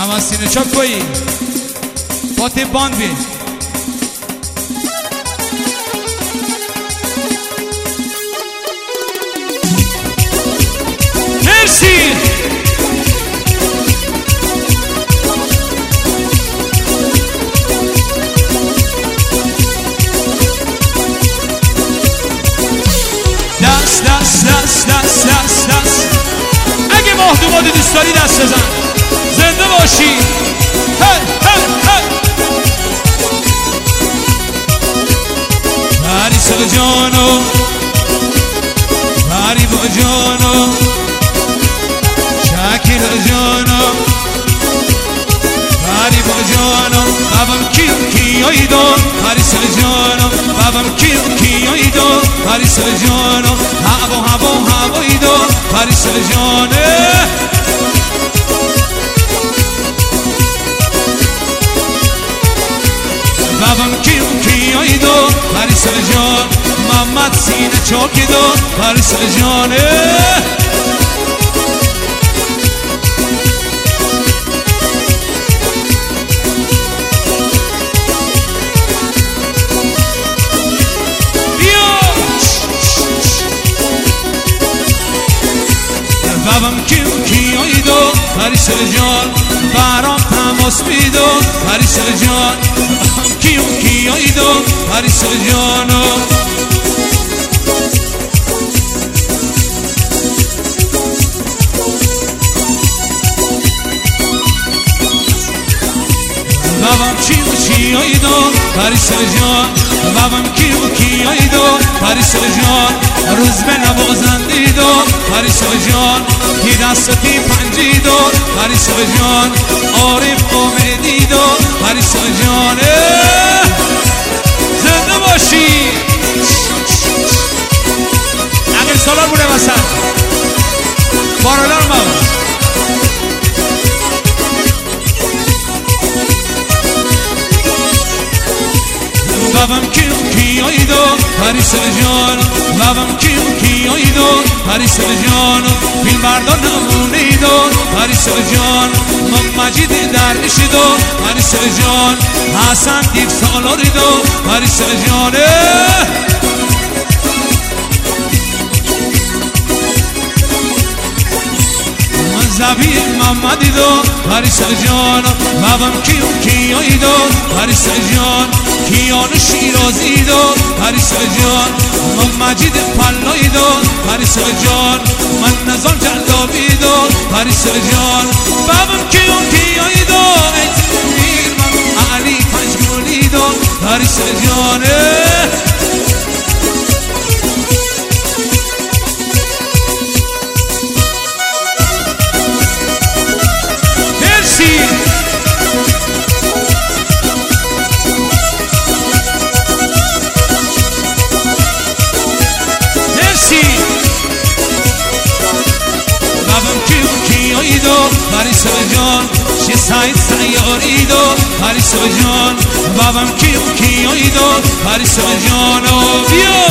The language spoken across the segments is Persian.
محمد سینه چاپ کوئی فاتح باند بی مرسی دست دست دست دست دست دست اگه مهدومات دوست داری دست بزن زنده باشی هی هی هی پریسا جانو پریبا جانو شکیل جانو پریبا جانو بابم کیایی دار پریسا جانو بابم کیایی دار پریسا جانو هوایی دار پریسا جانه بابم کیایی دار پریسا جان محمد سینه چاکی دار پریسا جانه بابم کیایی دار پریسا جان برام تماس میدار پریسا جان کیایی دار پریسا جانو بابم کیایی دار پریسا جان بابم کیایی دار پریسا جان روز به نوازندی دار پریسا جان کی دستی پنجی دار پریسا جان عارف امیدی دار پریسا جان زنده باشی اگر سالار بوده وسط بارالار ماما بابم کیایی دار پریسا جان بابم کیایی دار پریسا جان فیلم بردار نمونی دار پریسا جان مجید درویشی دار پریسا جان حسن دیو سالاری دار پریسا جان زبیر محمدی دار پریسا جان بابم کیایی دار پریسا جان کیان شیرازی دار پریسا جان مجید پلایی دار پریسا جان من نظام جلدابی دار پریسا جان بابم کیایی دار علی پنجگولی دار پریسا جان پریسا جان شی سعید سیاری دار پریسا جان بابم کیایی دار پریسا جان بیا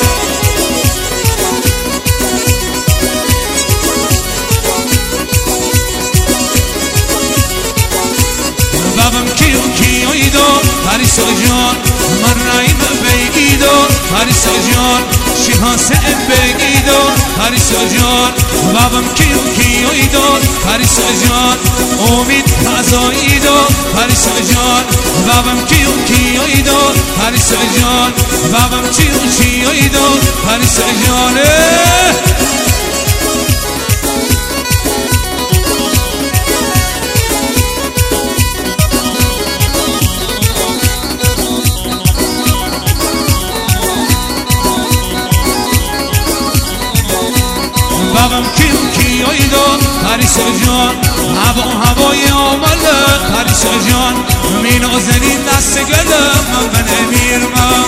بابم کیایی دار پریسا جان من رحیم بیگی دار پریسا جان شیحاسه بگی دار پریسا جان بابم کیایی دار پریسا جان امید قضایی دار پریسا جان بابم کیایی دار پریسا جان بابم کیایی دار پریسا جان بابم کیایی دار پریسا جان هوای آماله پریسا جان می نازنین دست گلم من به نمیرم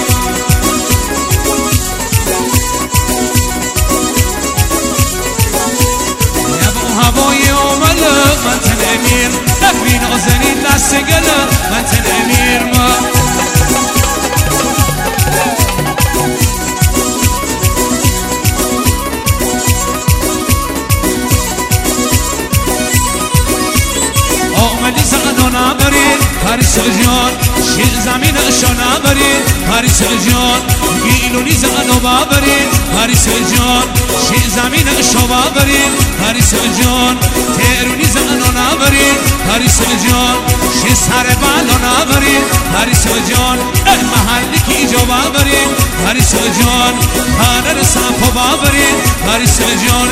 هوای آماله من تنمیر می نازنین دست گلم من تنمیرم نبرید پریس جان شیر زمین شنا برید پریس جان گیلونی زن و ببرید پریس جان شیر زمین شوا برید پریس جان تهرونی زن و نبرید پریس جان شیر سر بالا نبرید پریس جان محلی کی جو ببرید پریس جان خانه سمپو ببرید پریس جان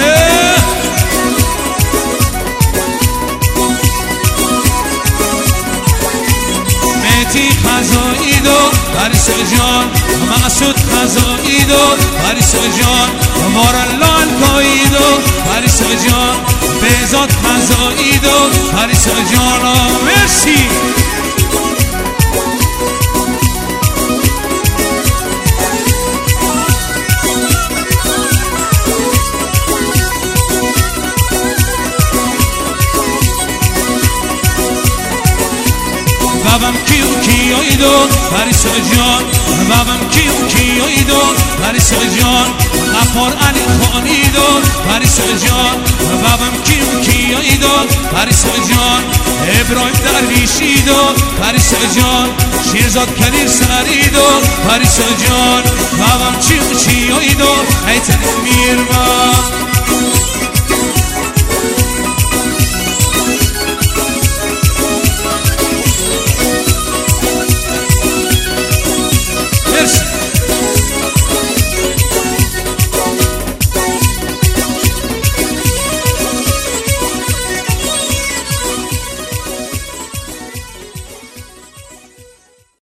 خزایی دو پریس جان مسعود خزایی دو پریس جان مارالان کوی دو پریس جان بهزاد خزایی دو پریس جان مرسی بابم کیو کیویدو پریس جان بابم کیو کیویدو پریس جان غفار علی خانیدو پریس جان بابم کیو کیویدو پریس جان ابراهیم درویشیدو پریس جان شیرزاد کلیر سریدو پریس جان بابم چیو چیویدو ایتن میرما